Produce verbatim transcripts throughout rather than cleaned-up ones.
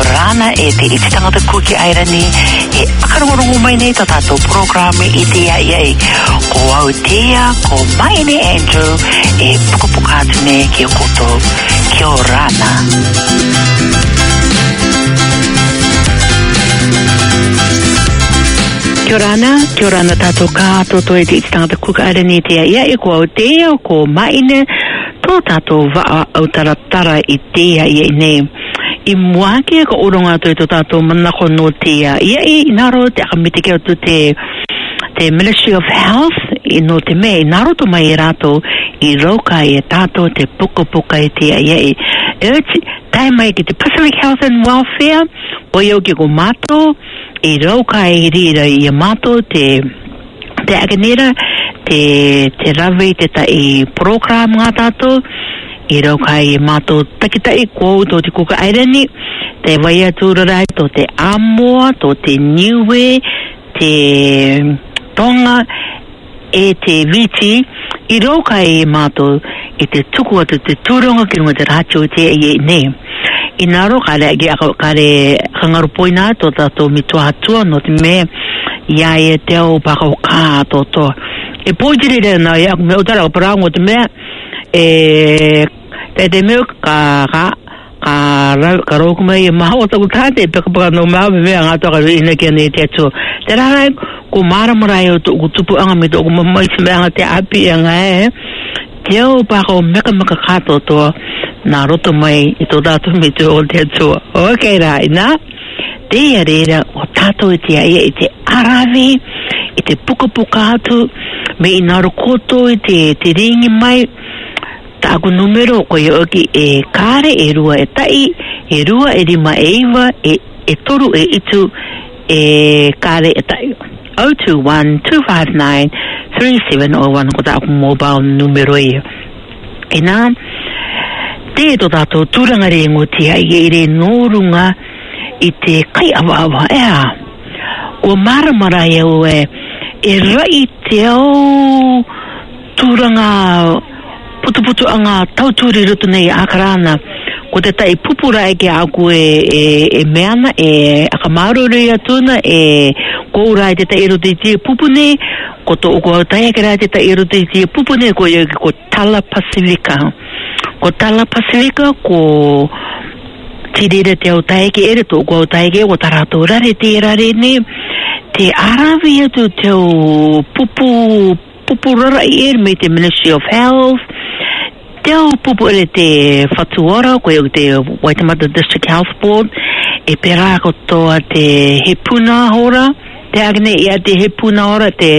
rana e te iti tangata kuki airani e akarongorongo mai nei to tātou programe i te ia iei. Ko au tea, ko Maine Andrew e pukapuka atu ne ki o koto. Kia o rana. Kia rana, kia rana tātou kātoto e te iti tangata kuka airani i te ia iei. Ko au tea, ko Maine tō tātou waa au taratara i te ia iei nei. I muake ka oronga to to tato manako no tia ia I naro te akamite ke to te te Ministry of Health I no te me naro to mai rato I roka I tato te puka puka I tia ia I urge tai mai ki te Pacific Health and Welfare o yo ki ko mato I roka I rira I mato te te aganera te te rave te ta I program ngā tato I rau kai mātou takitai kōu tō te kuka airani, te waia tūrarai tō te Amoa, tō te Niue, te Tonga, e te Viti, I rau kai mātou I te tuku atu te tūronga ki runga te rātio te e nei. I naro kare agi kare hangarupoina tō tātou mitua hatua no te me ia e teo pakau kā tō tō. E pōjiri rea nā ia me utara o parango te mea, e te te meo ka ka ka ka roku mai e maha o taku tāte peka peka no maha me mea ngā toka ina kia nei te atu te rārai ko mara marai o tōku tupu anga me tōku mamai se mea ngā te api anga e te au paka o meka meka kato toa nā roto mai I tō tātou me tō o te atu ok rai nā te ia reira o tātou I te aia I te arawi I te puka puka atu me I naro koto I te te ringi mai Tāku numero ko i oki e kāre e rua e tai, e rua e rima e iwa, e, e toru e itu e kāre e tai. zero two one two five nine three seven zero one ko tāku mobile numero e. E nā, te to tātou tūranga re ngotia I e re nōrunga I te kai awa awa ea. Ko maramara e o e, e rai te au tūranga putu-putu anga tauturi rutu nei akarana ko te tai pupura e ke aku e, e, e meana e akamaruri atuna e koura e te tai rutu I tia pupune ko to uko tai e kera te tai rutu I tia pupune ko i ko Tala Pasifika ko Tala Pasifika ko tirere te au tai ke ere to uko tai ke o tarato rare te rare ne te arawi atu te au pupu pupurara I ere me te Ministry of Health Te au pupu ere te whatuora, koe o te Waitemata District Health Board, e pera kotoa te he puna hora, te agane ia te he puna hora, te,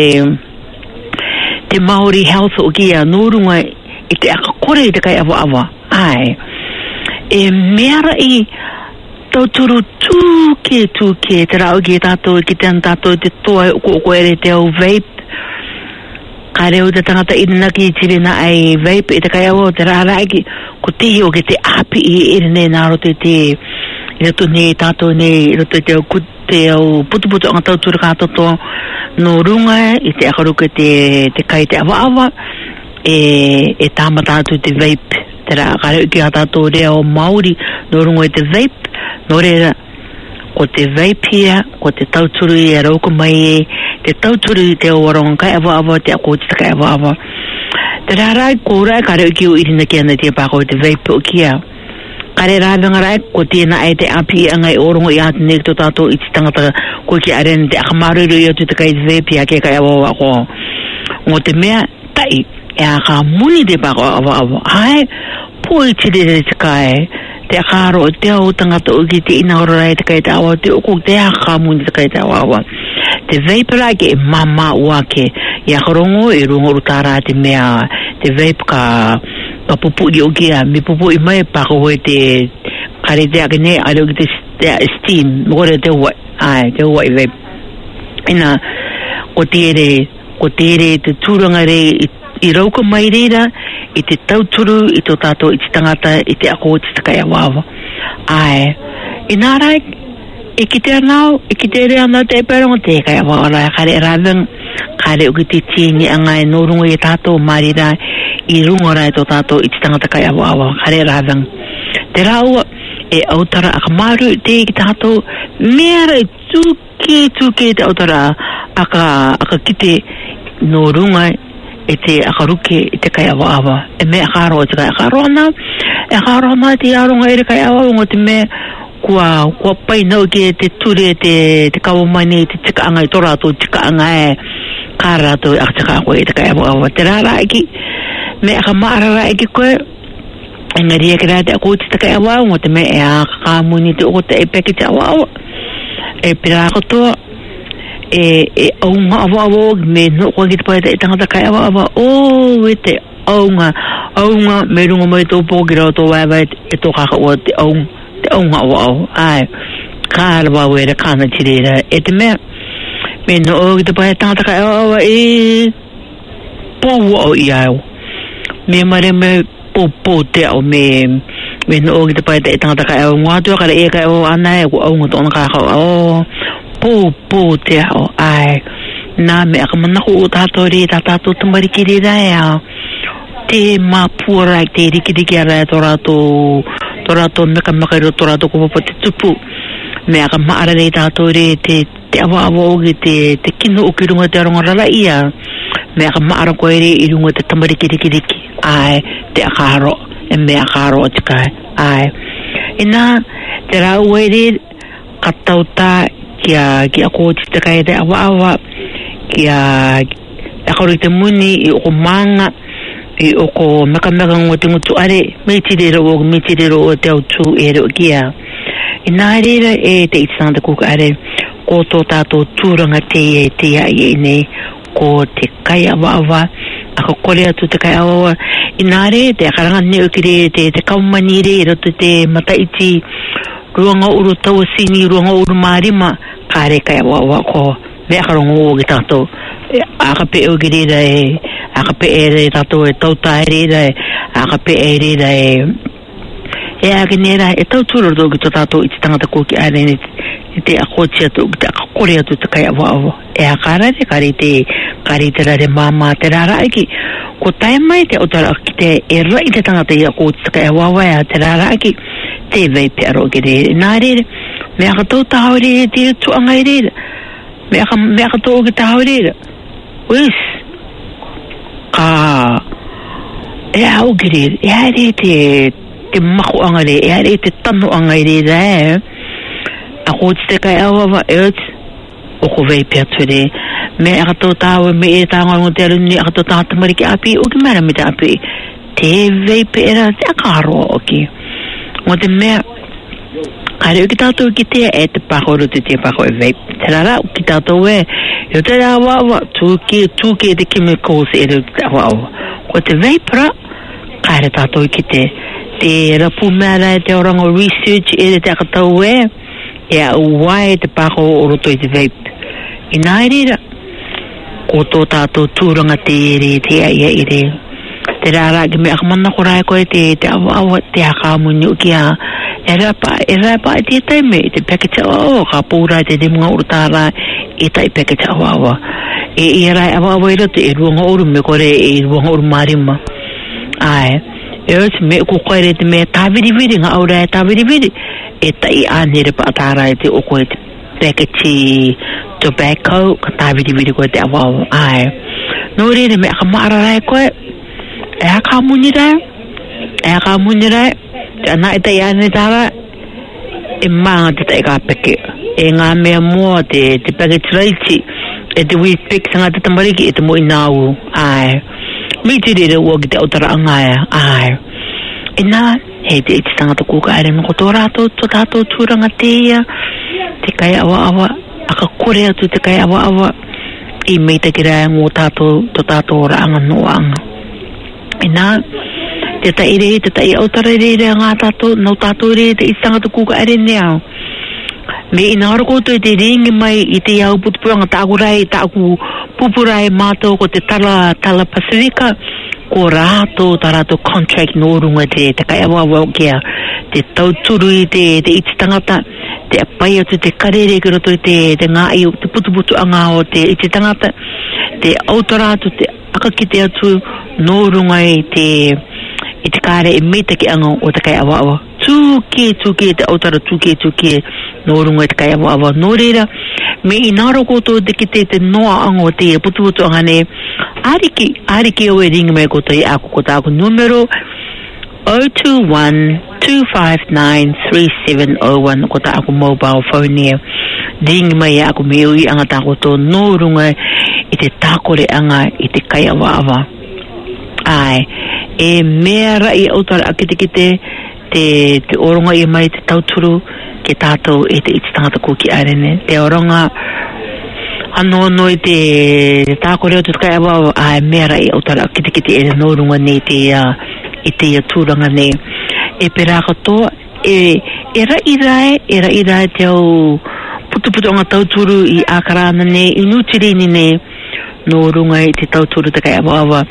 te Māori Health o kia nōrunga I te akakore I te kai awa awa. Ai, e meara I tauturu tūke tūke, te rao ki tātou, ki te tātou te toa uko uko ere te au vape, ka reo te tangata inaki I tirina ai vape I te kai awa o te rāraiki ko te hio ke te api I ere nei nāro te te I rato nei tātou nei I rato te au te au putu-putu anga tautura kātoto no runga I te akaruka te, te kai te awa awa e, e tāma tātou te vape te rā ka reo ki a tātou rea o Māori no runga I te vape no rea ko te vape hia ko te tauturu I a rauka mai e te tauturu te o waronga kai awa awa te ako te kai awa awa te rārai ko rai ka reo ki o irina kia na te pāko te vape o kia ka re rāwanga rai ko tēnā ai te api angai orongo I atu nek to tātou I te tangata ko ki aren te akamaru I atu te kai te vape hia ke kai awa awa ko ngō te mea tai e a ka muni te pāko awa awa ai po I tirere te kai te akaro te au tangata o ki te inaorai te kai te awa te oko te aka muni te kai te awa awa te vapora ke e mama uake I akarongo e rungo rutara te mea te vape ka ka pupu I o kia me pupu I mai pako hoi te kare te ake ne a reo ki te, te steam mokore te hua ai te hua I vape ina ko te ere ko te ere te tūranga re I, I rauka mai reira I te tauturu I tō tātou I te tangata I te ako I te takai awawa ai ina rai e ki te anau, e ki te rea anau te eparongo te kai awa ora kare ravang kare uki te tini anga e norungo I tātou marira I rungo rai tō tātou I te tangata kai awa awa kare ravang te raua e autara aka maru te ki tātou mera e tūke tūke te autara aka, aka kite no runga e te aka ruke e te kai awa awa e me aka aroa te kai aka aroa na e aka aroa na te aronga e re kai awa ngo te me kua, kua pai nau ki te ture te, te kawamani te tika anga i tora ato tika anga e kāra ato aka tika koe e te kai awa awa te rara eki me aka maarara eki koe engari e kera te ako te tika awa awa te me e aka kāmuni te oko te e peke te awa awa e pira kotoa e e aunga awa awa me no kwa ki te pai te tangata kai awa awa o e te aunga aunga me runga mai tō pōki rao tō waiwa e tō kaka ua te aunga te aunga awa awa ai kāra wawe e kāna tirera e te mea me no o ki te pai tangata kai awa awa e pōu au i au me mare me pō pō te au me me no o ki te pai te tangata kai awa ngātua kare e kai awa ana e ku aunga tōna kaka o pō pō te au ai nā me aka manako o tātou re tā tātou tamariki re rai au te mapura te rikiriki ara e tō rātou tō rātou meka makairo tō rātou kupapa te tupu me aka maara re tātou re te, te awa awa ogi te, te kino o ki runga te aronga rara ia me aka maara koe re i runga te tamariki riki riki ai te akaro e me akaro o te kai ai e nā te rau e re katauta kia ki a kōti te kai te awa awa kia akaro te muni i o manga i oko meka meka ngō te ngutu are me tirero o me tirero o te au tū e reo kia i nā reira e te itisanga kuka are ko tō tātou tūranga te e te ai e nei ko te kai awa awa aka kore atu te kai awa awa i nā re te akaranga neo ki re te, te kaumani re rato te mataiti ruanga uru tau sini ruanga uru marima kāre kai awa awa ko me akarongo o ki tātou aka pe o ki reira e aka pe e re tātou e tauta e reira e aka pe e reira e e ake nera e tau tūra tō ki tō tātou i te tangata kōki are ne te akotia tō ki te akakore atu te kai awa awa e aka rare kare te kare te rare māma te rara aki ko tae mai te otara ki te e rai te tangata i a kōti te kai awa awa e te rara aki te vei pe aro ki re nā reira me aka tō tāo reira te tuanga i reira me aka, me aka tō ki tāo reira uis ka e au ki re e are te te mako anga re, e are te tano anga i re re a kōti te kai awa awa e ot o ko vei pe atu re me aka tō tāo me e tāngā ngō te aruni aka tō tāta mariki api o ki mera me te api te vei pe era te aka aroa o ki ngō te mea kare o ki tātou ki te e te pakoro te te pakoro e vei te rara o ki tātou e e o te awa awa tūke tūke te chemicals e re te awa awa ko te vei pra kare tātou ki te te rapu mera e te orango research e te akatau e e a uai te pako o roto i te vape i nā reira ko tō tātou tūranga te ere te aia ere te rara ki me akamana ko rai koe te te awa awa te hakamuni o kia e rapa e rapa e te taime i te package awa awa ka pūra te remunga urutara i tai package awa awa e i rai awa awa i rato e ruanga uru me kore e ruanga uru marima ai e o te me ko koere te me tāwiriwiri ngā aura e tāwiriwiri e tai ānere pa atara e te o koe te package tobacco ka tāwiriwiri koe te awa awa ai no rere me aka maara rai koe e aka muni rai e aka muni rai te ana e tai ānere tāra e maanga te tai ka peke e ngā mea mua te te package raiti e te wii pek sanga te tamariki e te mo inau ai me te rere ua ki te autara angaia ai e nā hei te iti tangata kuka aere me ko tō rātou tō tātou tūranga te ia te kai awa awa aka kore atu te kai awa awa i mei te ki rai ngō tātou tō tātou raanga no anga e nā te tai re te tai autara re re ngā tātou nau tātou re te iti tangata kuka aere ne au me ina ora koutou te ringi mai i te iau putupuanga ta akurai ta aku pupurai mātou ko te tala tala Pasifika ko rātou ta rātou contract no runga te te kai awa awa kia te tauturu i te te iti tangata te apai atu te karere ki roto i te te ngā i te putuputu anga o te iti tangata te autorātu te akakite atu no runga i te i te kāre e me te ki anga o te kai awa awa tuke tuke te autara tuke tuke no runga te kai awa awa no reira me inaro koto te kite te noa ango te putu putu angane ariki ariki o e ringa me koto i ako kota ako numero zero two one two five nine three seven zero one kota ako mobile phone ni ringa me ako me ui anga tako to no runga i te takore anga i te kai awa awa ai e mera i autara akite kite te te oronga i mai te tauturu ke tātou e te iti tangata kuki arene te oronga ano no i te tākore o te kai awa awa ai mera i autara akite kite e no runga ne te uh, i te tūranga ne e pera katoa e e rai rai e rai rai te au putu putu anga tauturu i akarana ne i nutirini ne no runga i te tauturu te kai awa awa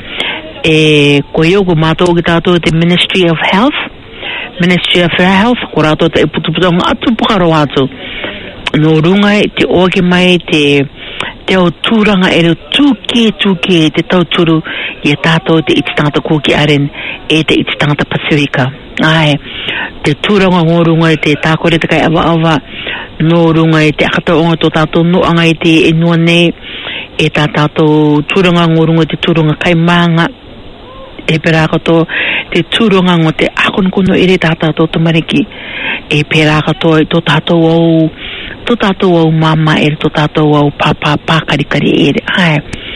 e ko yogo mato ki tātou te Ministry of Health Ministry of Health ko rātou te putu putu anga atu pukaro atu no runga i te oge mai te te o tūranga e reo tūke tūke te tauturu i e tātou te iti tangata kūki aren e te iti tangata Pasifika ai te tūranga ngō runga i te tākore te kai awa awa no runga i te akata onga tō tātou no anga i te enua nei e tā tātou tūranga ngō runga i te tūranga kai maanga e pera kato te tūranga ngō te akonokono ere tā tātou tamariki e pera kato i tō tātou au tō tātou au mama ere tō tātou au papa pākarikari ere ai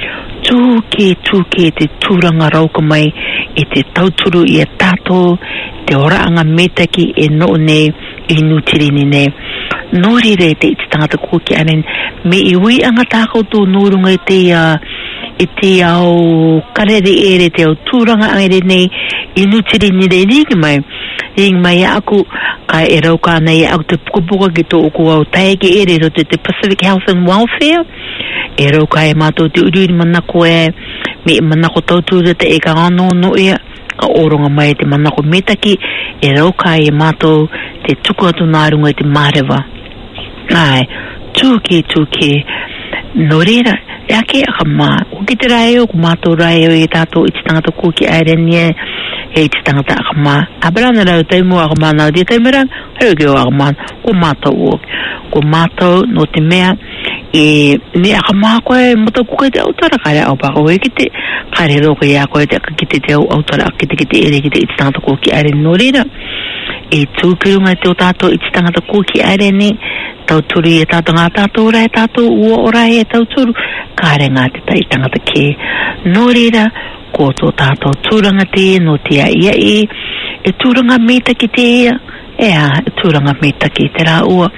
tūke tūke te tūranga rauka mai e te tauturu i e tātou te oraanga metaki e no nei i nutirini nei nōri re te iti tangata kōki aren me i ui anga tākou tō nōrunga i te uh, i te au karere ere te au tūranga ere nei i nutirini re ringi mai ringi mai aku ka e rauka nei aku te pukapuka ki tō oku au taeke ere ro te te Pacific Health and Welfare e rauka e mātou te uriuri manako e me manako tautūra te e ka ano no ea ka oronga mai te manako metaki e rauka e mātou te tuku atu nārunga i te mārewa ai tūke tūke no reira e ake aka mā o ki te rae o ku mātou rae o e tātou iti tangata kūki aerenia e iti tangata aka mā abrana rau taimu aka mā nau di taimuran hau ki o aka mā ko mātou o ko mātou no te mea e me aka mā koe mata kukai te autara kare au paka o e ki te kare roka i a koe te aka ki te te au autara ki te ki te ere ki te iti tangata kūki aerenia no reira e tūkirunga te o tātou iti tangata kūki aerenia tauturu e tātou ngā tātou rai tātou ua o rai e tauturu kāre ngā te tai tangata ke no reira ko tō tātou tūranga te no te a ia e e tūranga meta ki te ea e a e tūranga meta ki te rā ua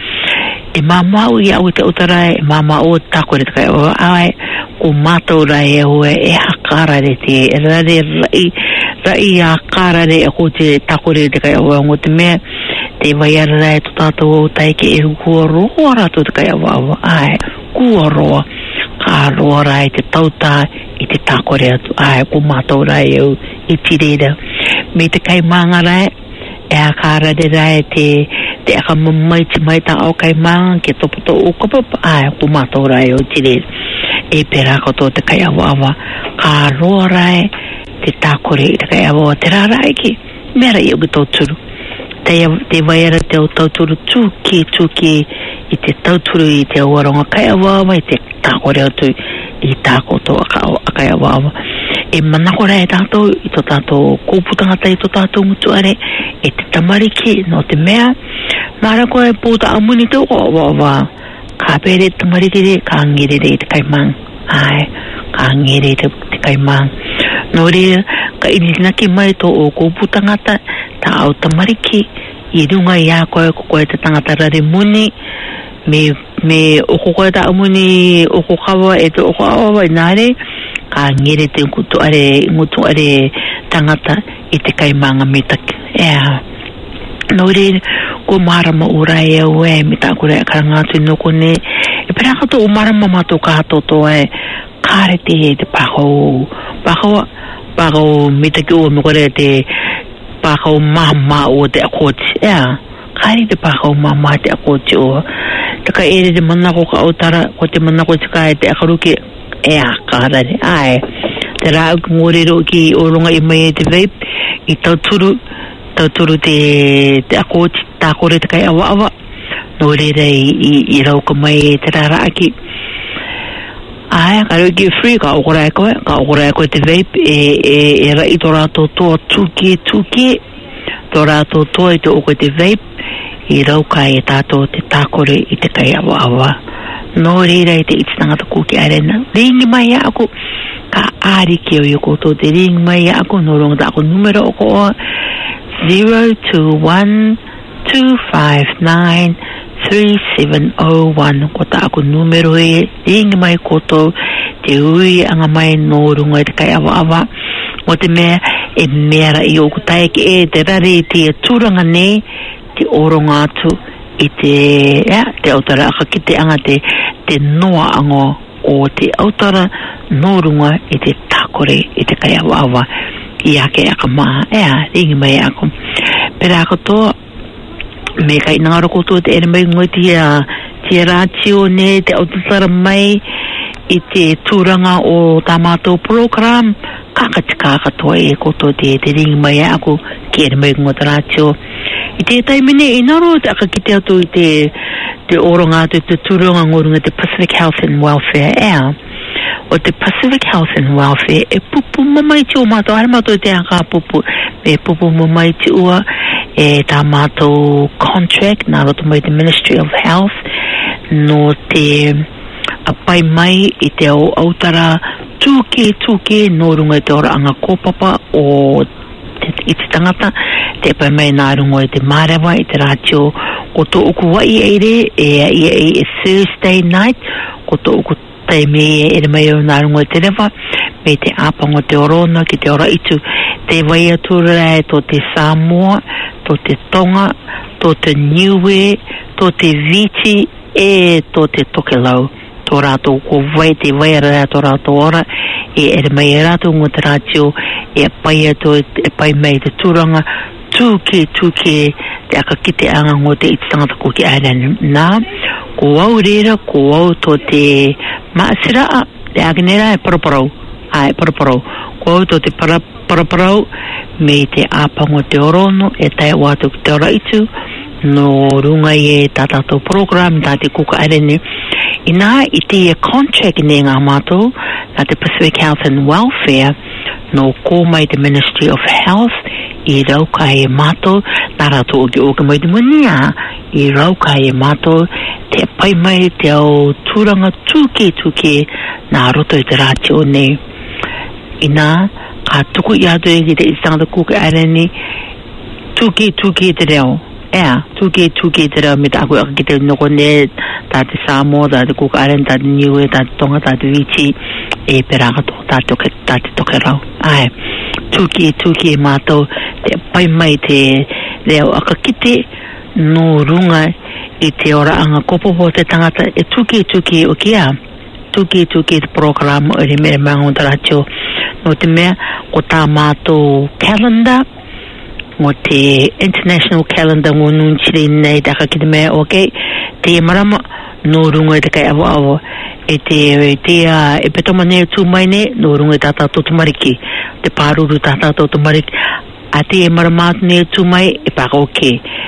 e mamau i au te utarai e mamau o tākore te kai o ai ko mātou rai e hoe e hakarare te e rare rai rai a karare e ko te tākore te kai o ngō te mea te waiara rai tō tātou o taike e kua roa rato te kai awa awa ai kua roa ka roa rai te tautā i te tākore atu ai ko mātou rai au i tireira me te kai maanga rai e a kārare rai te te aka mamai te mai tā au kai maanga ke topoto o kapapa ai ko mātou rai au tireira e pera kato te kai awa awa ka roa rai te tākore i te kai awa te rā rai ki mera i au ki tauturu te, te waiara te o tauturu tūke tūke i te tauturu i te awaronga kai awa awa i te tākore atu i tākoto a kai awa awa e manako rai tātou i tō tātou kōputangata i tō tātou mutuare e te tamariki no te mea mara koe pōta amuni tō awa awa ka pere tamariki re ka ngere re te kaimang ai ka ngere te, te kaimang no re ka irinaki mai tō o kōputangata ta au tamariki i runga i a koe ko koe te tangata rare muni me me oko koe ta amuni oko kawa e te oko awa i nare ka ngere te ngutu are ngutu are tangata i te kaimanga metaki ea no re ko marama ura e au e me ta kore a karangatu i noko ne e pera kato o marama mato ka hatoto e kare te te pakau pakau pakau metaki o me kore te pakau mama o te akoti ea kare te pakau mama te akoti o te ka ere te manako ka autara ko te manako te ka e te akaruki ea karare ai te rau ki ngorero ki o runga i mai e te vape i tauturu tātou turu te, te ako te tākore te kai awa awa. Nō reira i, i, i rauka mai e te rara aki. Ai, ka rau ki free, ka okora e koe, ka okora e koe te vape, e, e, e rai tō rātou toa tūkie tūkie, tō rātou toa i te oko te vape, i rauka e tātou te tākore i te kai awa awa. Nō reira i te itinangata kuki arena. Ringi mai ako, ka ari ki o i koto te ringi mai ako, nō ronga ta ako numero o ko o, zero two one two five nine three seven zero one. Ko ta ako numero e ringi mai koto te ui anga mai nō runga te kai awa awa. Mo te mea e mea i o kutai ki e te rare te tūranga ne te oronga atu i te, ja, te autara aka ki te anga te, te noa ango o te autara nō runga i te tākore i te kai awa awa. I ake aka maa, ea, ringi mai ako. Pera ako toa, me kai ngaro koto te ere mai ngoi tia, tia rātio ne, te autatara mai, i te tūranga o tā mātou program, kākatika katoa e koto te, te ringi mai ako, ki ere mai ngoi te rātio. I te taimene, i naro te aka ki te atu i te, te oronga atu, te tūranga ngorunga, te Pacific Health and Welfare, ea. O te Pacific Health and Welfare e pupu mamai ti o mātou, hara mātou te aka pupu, e pupu mamai ti ua e tā mātou contract, nā roto mai te Ministry of Health, no te apai mai i te au autara tūke tūke nō runga i te ora anga kōpapa o te, i te tangata, te apai mai nā runga i te mārewa, i te rātio, ko tō uku wai eire, e e e Thursday night, ko tō uku tai me e re mai o nā runga i te rewa, me te āpango te orona ki te ora itu, te waia tūra e tō te Samoa, tō te Tonga, tō te Niue, tō te Viti, e tō te Tokelau, tō rātou ko vai te waia rā tō rātou ora, e e re mai e rātou ngō te rātio, e pai ato, e pai mai te tūranga, tūke, tūke, te aka ki te anga ngō te ititangata ko ki airana. Nā, ko au reira, ko au tō te maasiraa, te agenera e paraparau, ai paraparau, ko au tō te para, paraparau, me te āpango te orono, e tai wātou ki te ora itu, no runga i e tātātou program, tā te kuka arene, i nā, i te e contract ne ngā mātou, nā te Pacific Health and Welfare, no ko mai te Ministry of Health, i rauka e mātou, nā rātou o ki o ka mai te munia, i rauka e mātou, te pai mai te au tūranga tūke tūke, nā roto i te rātio ne. I nā, ka tuku i atu e ki te isangata kuka arene, tūke tūke te reo. Ea, tūke tūke te reo me te aku aka ki te noko ne, tā te Samoa, tā te kuka arene, tā te Niue, tā te Tonga, tā te Viti, e perakato, tā te, tā te toke rau. Ai, tūke tūke mātou, te pai mai te reo aka ki te no runga i te ora anga kopopo te tangata, e tūke tūke o kia, tūke tūke te program o re mere mango te rātio, no te mea, ko tā mātou calendar, mo te international calendar ngō nunchiri nei taka ki te mea, ok, te marama no runga i te kai awa awa, e te, te uh, e petoma ne tū mai ne, no runga i tātā tō tumariki, te pāruru tātā tō tumariki, a te e maramātu ne tū mai, e paka ok,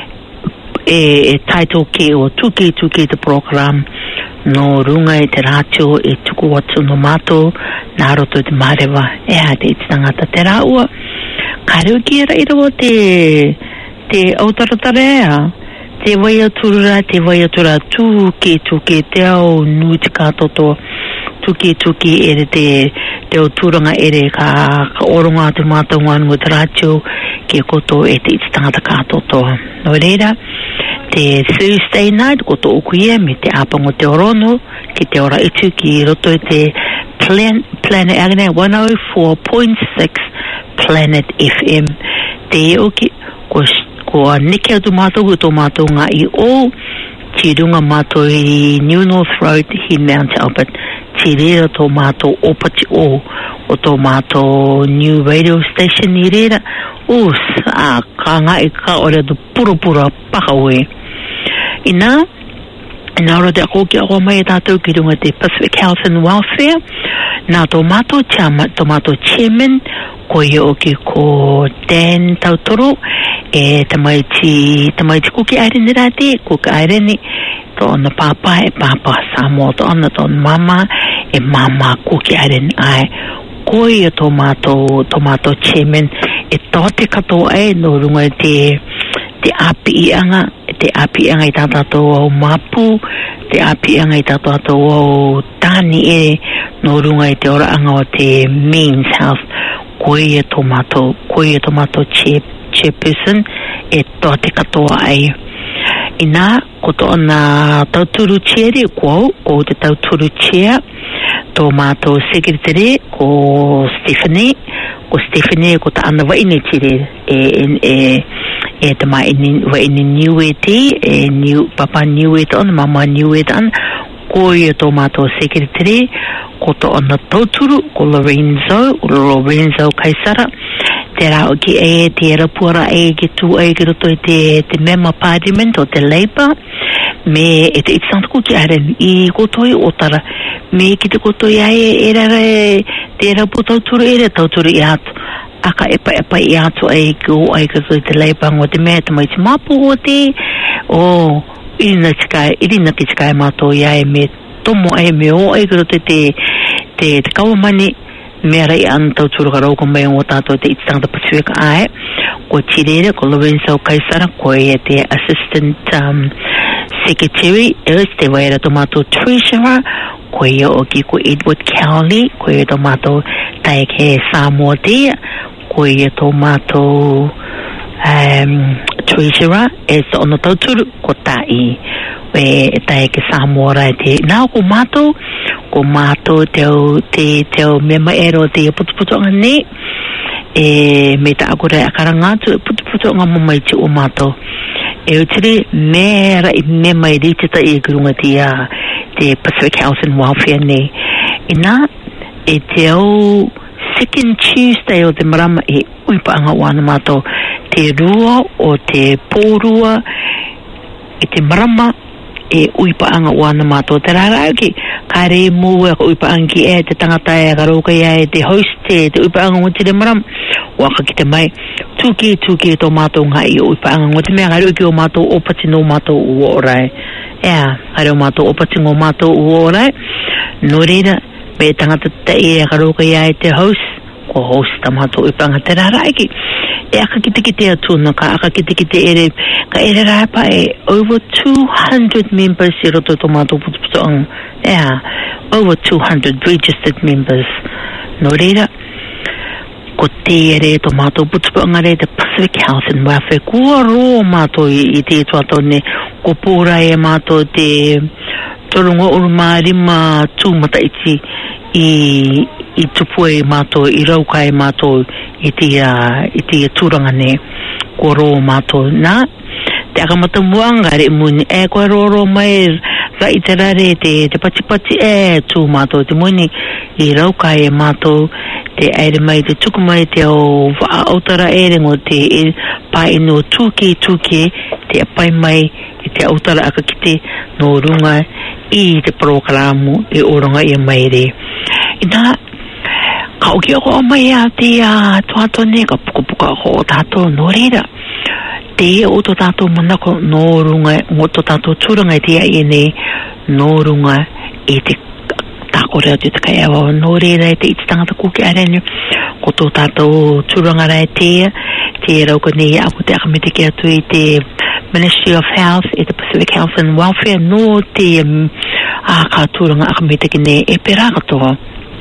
e, e title ke o tūke tūke te program, no runga i te rātio, e tuku watu no mātou, nā roto i te mārewa, e ha te itinangata te rāua, ka reo ki era ira o te, te autaratara ea, te waia turura, te waia turura, tūke tūke, te au nui te kātoto, tūke tūke ere te, te o tūranga ere ka, ka oronga te mātou ngāngu te rātio, ke koto e te ititangata kātoto. No reira, te Thursday night, koto ukuia, me te āpango te orono, ki te ora itu, ki roto e te plan, Planet Agane, one oh four point six Planet F M. Te e oki, ko, ko neke atu mātou hu tō mātou ngā i o, ti runga mātou i New North Road, hi Mount Albert, ti rera tō mātou opati o, o tō mātou new radio station i rera, o, sa, ka ngā i ka ora tu pura pura pakawe. I nā, Nara de ko kia ko mai tātou ki runga te Pacific Health and Welfare. Nā tō mātou chama, tō mātou chairman, ko i oki ko Dan Tautoro, e tamaiti, tamaiti kuki aireni rāte, kuki aireni, tō ana pāpā e pāpā Samoa, tō ana tō mama e mama kuki aireni ai. Ko i tō mātou, tō mātou chairman, e tō te katoa e no runga te, te api i anga, te api i anga i tātou au mapu, te api i anga i tātou au tāni e no runga i te ora anga o te Men's Health, koe e tomato, koe e tomato chair, chairperson, e tō te katoa ai. Ina, ko tō ana tauturu chair e kō, ko te tauturu chair, tō mātou secretary, ko Stephanie, ko Stephanie, ko ta ana waine tire, e, e, e te mai waine niue te, e niu, papa niue te ana, mama niue te ana, ko i tō mātou secretary, ko tō ana tauturu, ko Lorenzo, Lorenzo Kaisara, te rao ki e, te rapura e, ki tū e, ki roto i te, te member parliament o te Labour, me e te itisanta ko ki aren i kotoi o tara, me ki te kotoi ai e rara e, te rapu tauturu e re tauturu i atu, aka epa epa i atu ai ki o ai ki te Labour o te mea te mai te mapu o te, o, irina tikai, irina ki tikai mātou i ai me tomo ai me o ai ki roto te, te, te kawamani, mea rai an tauturu ka rauka mai o tātou te itisanta Pacific ai, ko tirere, ko Lorenzo Kaisara, ko e te assistant um, secretary, e te waira tomato treasurer, ko e o ki ko Edward Cowley, ko e tomato tae ke Samoa te, ko e tomato um, treasurer, e sa ono tauturu, ko tai, e tae ke Samoa rai te, nā ko mātou, ko mātou teo, te, teo mema ero te putuputu anga ne, e me ta akura akarangatu, putuputu anga mamai te o mātou, e utiri mera i mema i ritita i gurunga te, uh, te Pacific Health and Welfare ne, ina, e teo second Tuesday o te marama e uipa anga wana mātou, te rua o te pōrua, e te marama, e uipa anga wana mātou te rara aki ka re mua ka uipa angi e te tangata e ka roka ia e te host e te uipa anga ngoti te maram waka ki te mai tuki tuki tō mātou ngā i uipa anga ngoti mea ka reo ki o mātou opati no mātou ua orai ea ka reo mātou opati no mātou ua orai no reira me tangata te e ka roka ia e te host ko host ta mātou uipa anga te rara aki e aka kite kite atuna ka aka kite kite ere ka ere rapa e over two hundred members i roto to mātou putuputu ang yeah, over two hundred registered members no reira ko te ere to mātou putuputu anga re te Pacific Health and Welfare kua roa mātou i, i te tuato ne ko pōra e mātou te torongo uruma rima tūmata iti i i tupu e mātou, i rauka e mātou i te, uh, i te tūranga ne ko ro mātou nā te akamata muanga re muni e koe roro mai rai te rare te, te pati pati e tū mātou te muni i rauka e mātou te aere mai te tuku mai te o wha autara e rengo te e pai no tūki tūki te apai mai i te autara aka kite no runga i te prokalamu e oranga i mai re ina ka oki ako o mai a te uh, tuato ne ka pukapuka ako o tātou no reira te e o to tātou manako no runga o to tātou tūranga i te a i ne no runga i te tāko reo te takai awa no reira i te iti tangata kuki arenu ko to tātou tūranga rai te te e rauka ne i ako te akamete ki atu i te Ministry of Health i te Pacific Health and Welfare no te um, a ka tūranga akamete ki ne e pera katoa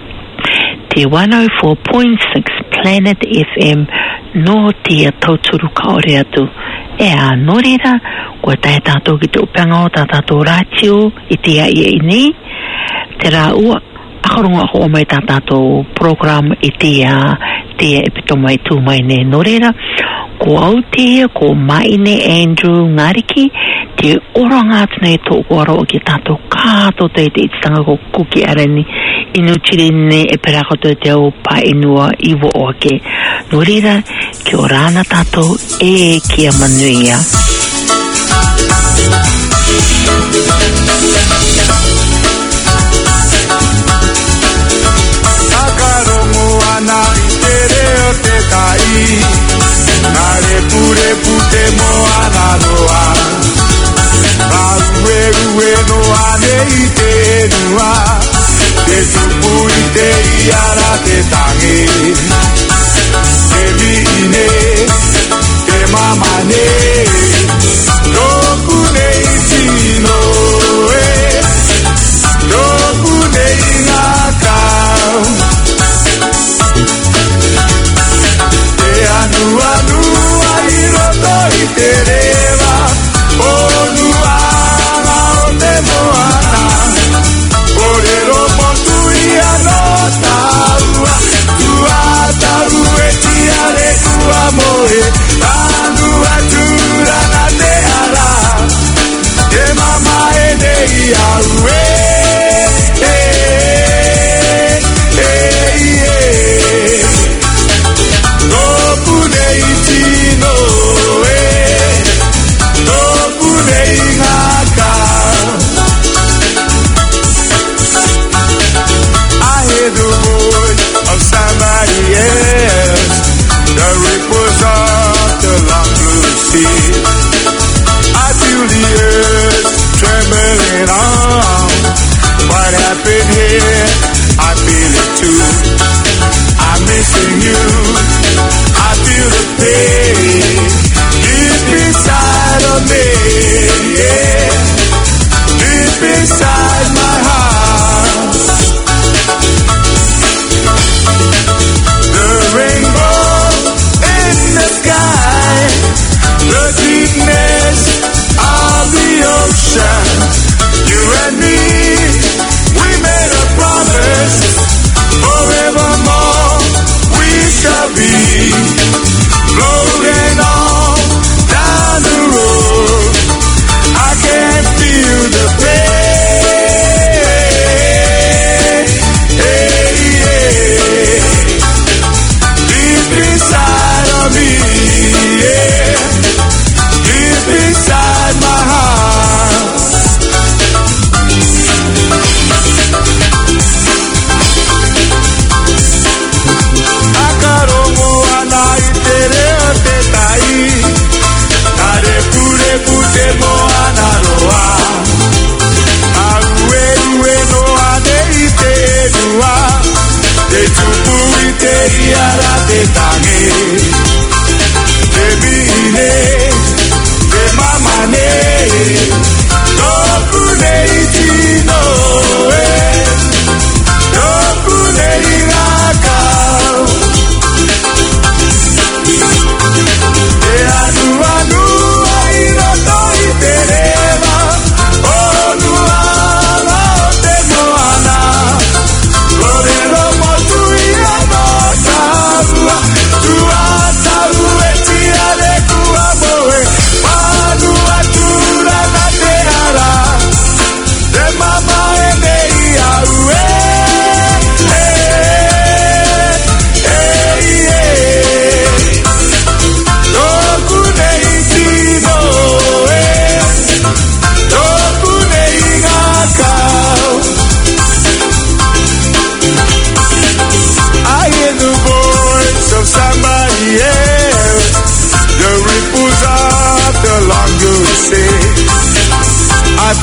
te one oh four point six Planet F M no te tauturu kaore atu e a no reira ko tae tātou ki te upanga o tā tātou rātio i te a i e nei te rā ua akaronga ako o mai tā tātou program i te a te e pito mai tū mai ne no reira ko au te ko Maine Andrew Ngariki te oranga atuna e tō kora o ki tātou kāto te te ititanga ko kuki arani inu tiri ne e perakoto te au pa inua iwo o ake no reira ki o rāna tātou e kia manuia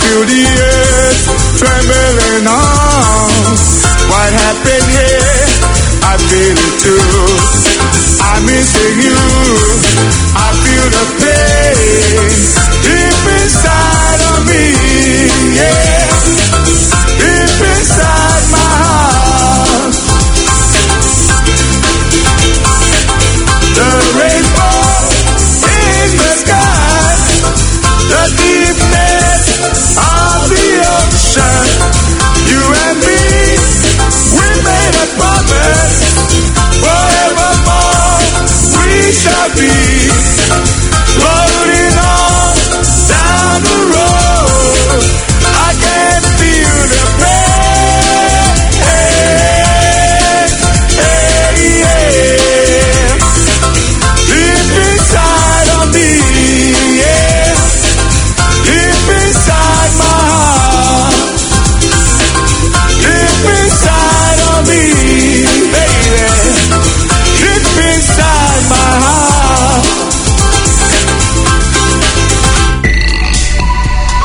feel the earth trembling on. What happened here? I feel it too. I'm missing you. I feel the pain deep in